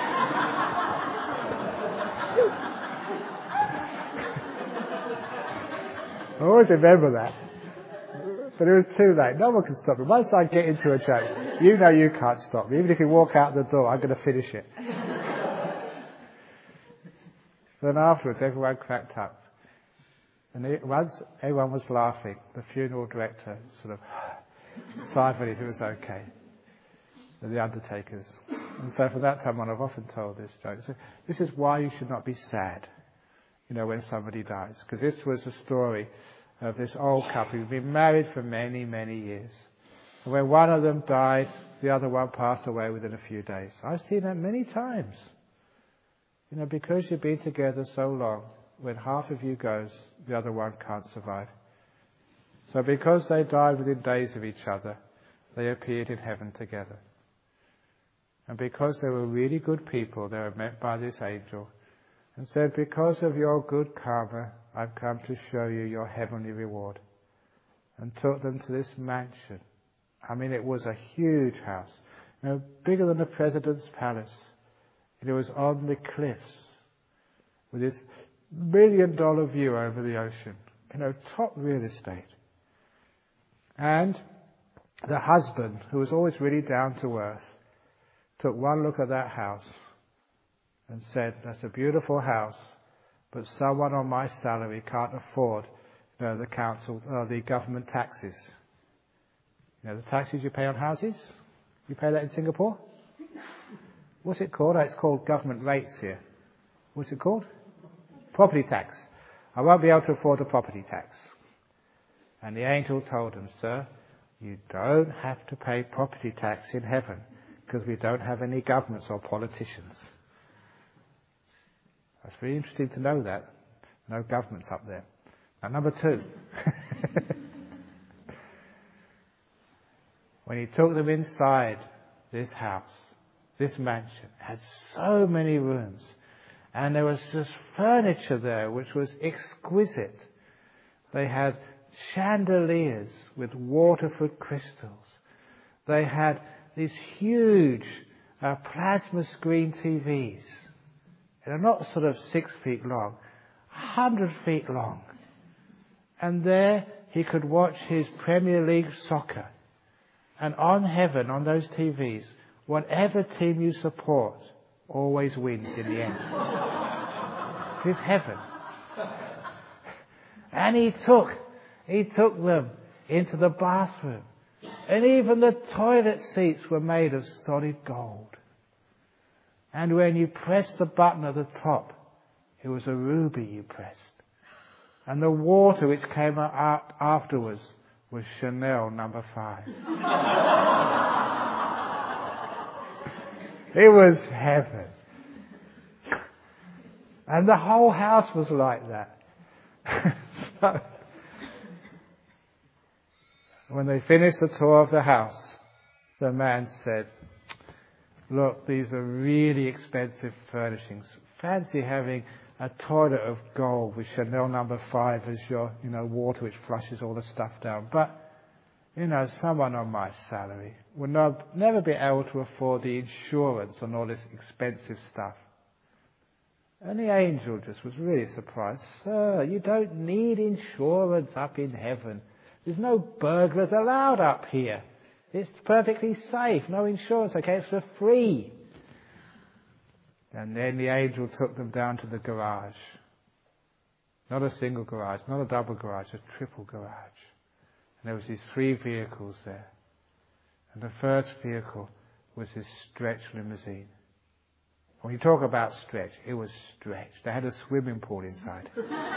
I always remember that. But it was too late. No one can stop me. Once I get into a joke, you know you can't stop me. Even if you walk out the door, I'm going to finish it. Then afterwards, everyone cracked up. And it, once everyone was laughing, the funeral director sort of sighed if it was okay. And the undertakers. And so from that time on, I've often told this joke. So this is why you should not be sad, you know, when somebody dies. Because this was a story of this old couple who'd been married for many, many years. And when one of them died, the other one passed away within a few days. I've seen that many times. You know, because you've been together so long, when half of you goes, the other one can't survive. So because they died within days of each other, they appeared in heaven together. And because they were really good people, they were met by this angel and said, because of your good karma, I've come to show you your heavenly reward. And took them to this mansion. I mean, it was a huge house, you know, bigger than the president's palace. And it was on the cliffs with this million dollar view over the ocean. You know, top real estate. And the husband, who was always really down to earth, took one look at that house and said, that's a beautiful house, but someone on my salary can't afford, you know, the council, uh, the government taxes. You know, the taxes you pay on houses? You pay that in Singapore? What's it called? Oh, it's called government rates here. What's it called? Property tax. I won't be able to afford the property tax. And the angel told him, sir, you don't have to pay property tax in heaven because we don't have any governments or politicians. That's very interesting to know that. No governments up there. Now, number two. When he took them inside this house, this mansion, it had so many rooms. And there was just furniture there which was exquisite. They had chandeliers with Waterford crystals. They had these huge uh, plasma screen T Vs. They're not sort of six feet long, a hundred feet long. And there he could watch his Premier League soccer. And on heaven, on those T Vs, whatever team you support always wins in the end. It's heaven. And he took, he took them into the bathroom. And even the toilet seats were made of solid gold. And when you pressed the button at the top, it was a ruby you pressed. And the water which came out afterwards was Chanel number five. It was heaven. And the whole house was like that. So, when they finished the tour of the house, the man said, look, these are really expensive furnishings. Fancy having a toilet of gold with Chanel number five as your, you know, water which flushes all the stuff down. But, you know, someone on my salary would not, never be able to afford the insurance on all this expensive stuff. And the angel just was really surprised. Sir, you don't need insurance up in heaven. There's no burglars allowed up here. It's perfectly safe. No insurance, okay? It's for free. And then the angel took them down to the garage. Not a single garage, not a double garage, a triple garage. And there was these three vehicles there. And the first vehicle was this stretch limousine. When you talk about stretch, it was stretched. They had a swimming pool inside.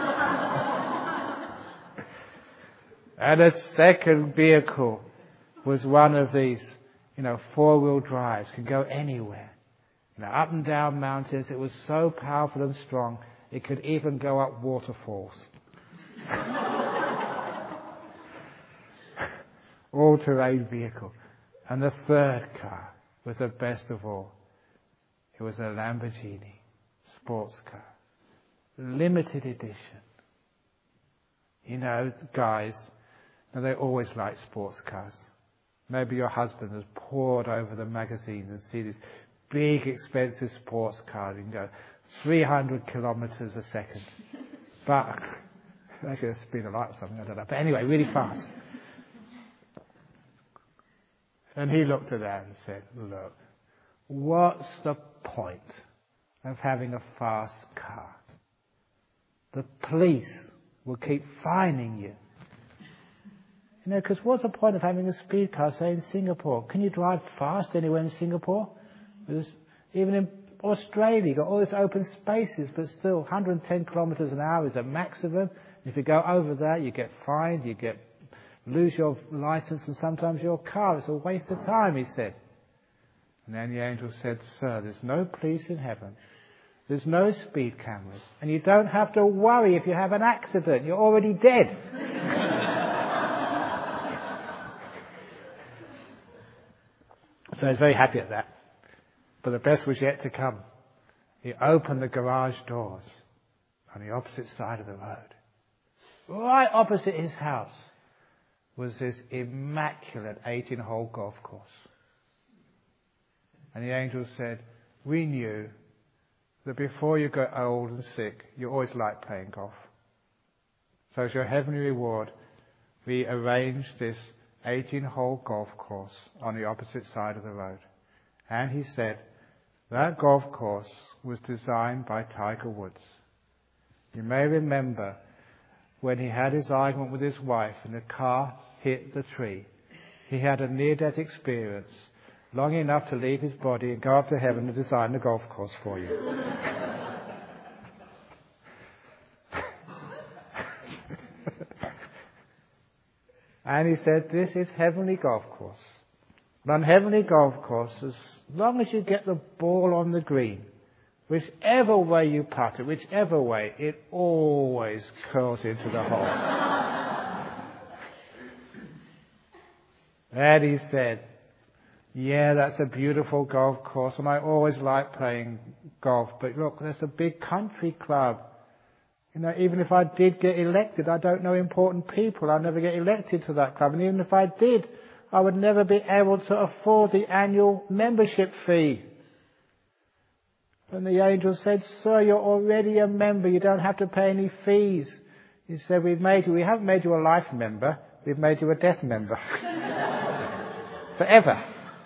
And the second vehicle was one of these, you know, four-wheel drives, could go anywhere. You know, up and down mountains. It was so powerful and strong, it could even go up waterfalls. All-terrain vehicle. And the third car was the best of all. It was a Lamborghini sports car. Limited edition. You know, guys, now they always like sports cars. Maybe your husband has pored over the magazines and see this big, expensive sports car. You can go three hundred kilometers a second. But, actually a speed of light or something, I don't know. But anyway, really fast. And he looked at that and said, look, what's the point of having a fast car? the police will keep fining you. You know, because what's the point of having a speed car, say, in Singapore? Can you drive fast anywhere in Singapore? There's, even in Australia, you've got all these open spaces, but still one hundred ten kilometres an hour is a maximum. If you go over that, you get fined, you get lose your license and sometimes your car. It's a waste of time, he said. And then the angel said, sir, there's no police in heaven. There's no speed cameras. And you don't have to worry if you have an accident. You're already dead. So I was very happy at that. But the best was yet to come. He opened the garage doors on the opposite side of the road. Right opposite his house was this immaculate eighteen-hole golf course. And the angel said, we knew that before you got old and sick, you always liked playing golf. So as your heavenly reward, we arranged this eighteen-hole golf course on the opposite side of the road. And he said, that golf course was designed by Tiger Woods. You may remember when he had his argument with his wife and the car hit the tree. He had a near-death experience, long enough to leave his body and go up to heaven and design the golf course for you. And he said, this is heavenly golf course. But on heavenly golf course, as long as you get the ball on the green, whichever way you putt it, whichever way, it always curls into the hole. And he said, yeah, that's a beautiful golf course, and I always like playing golf, but look, there's a big country club. You know, even if I did get elected, I don't know important people. I'll never get elected to that club. And even if I did, I would never be able to afford the annual membership fee. And the angel said, sir, you're already a member. You don't have to pay any fees. He said, we've made you, we haven't made you a life member. We've made you a death member. Forever.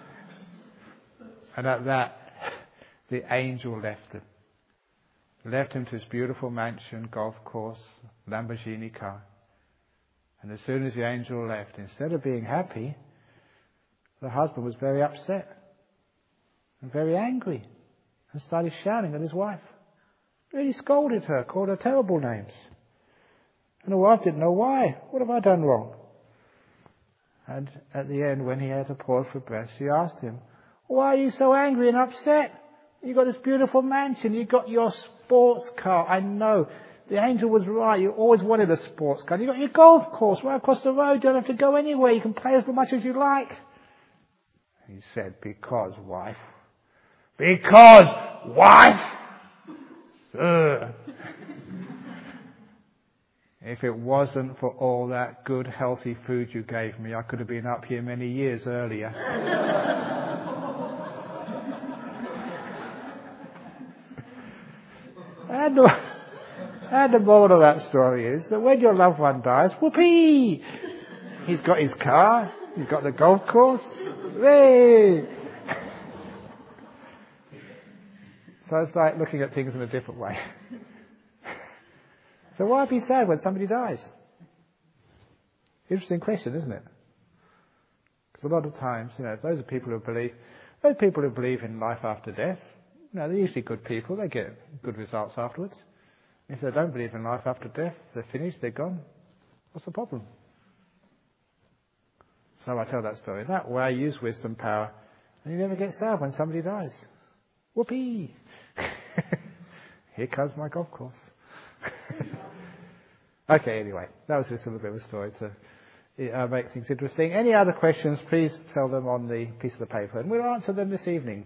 And at that, the angel left him. Left him to his beautiful mansion, golf course, Lamborghini car. And as soon as the angel left, instead of being happy, the husband was very upset and very angry and started shouting at his wife. Really scolded her, called her terrible names. And the wife didn't know why. What have I done wrong? And at the end, when he had to pause for breath, she asked him, why are you so angry and upset? You've got this beautiful mansion. You've got your sports car. I know. The angel was right. You always wanted a sports car. You've got your golf course right across the road. You don't have to go anywhere. You can play as much as you like. He said, because, wife. Because, wife! Ugh. If it wasn't for all that good, healthy food you gave me, I could have been up here many years earlier. And the, and the moral of that story is that when your loved one dies, whoopee! He's got his car, he's got the golf course, hooray! So it's like looking at things in a different way. So why be sad when somebody dies? Interesting question, isn't it? Because a lot of times, you know, those are people who believe, those people who believe in life after death, you know, they're usually good people. They get good results afterwards. If they don't believe in life after death, they're finished, they're gone. What's the problem? So I tell that story. That way, I use wisdom power, and you never get sad when somebody dies. Whoopee! Here comes my golf course. Okay, anyway, that was just a little bit of a story to uh, make things interesting. Any other questions, please tell them on the piece of the paper, and we'll answer them this evening.